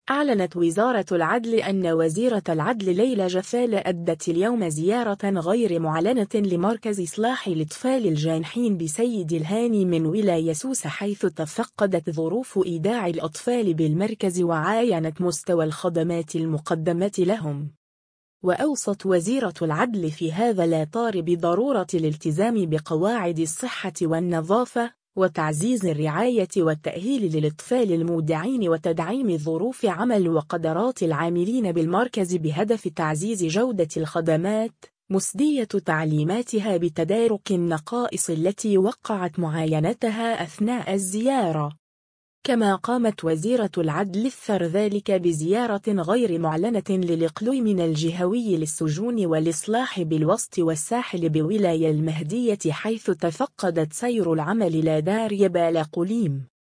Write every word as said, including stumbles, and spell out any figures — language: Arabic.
أعلنت وزارة العدل أن وزيرة العدل ليلى جفال أدت اليوم زيارة غير معلنة لمركز إصلاح الأطفال الجانحين بسيد الهاني من ولاية سوسة، حيث تفقدت ظروف إيداع الأطفال بالمركز وعاينت مستوى الخدمات المقدمة لهم. وأوصت وزيرة العدل في هذا الإطار بضرورة الالتزام بقواعد الصحة والنظافة وتعزيز الرعاية والتأهيل للأطفال المودعين وتدعيم ظروف عمل وقدرات العاملين بالمركز بهدف تعزيز جودة الخدمات، مسدية تعليماتها بتدارك النقائص التي وقعت معاينتها أثناء الزيارة. كما قامت وزيرة العدل إثر ذلك بزيارة غير معلنة للإقليم الجهوي للسجون والإصلاح بالوسط والساحل بولاية المهدية، حيث تفقدت سير العمل لا دار يبال قليم.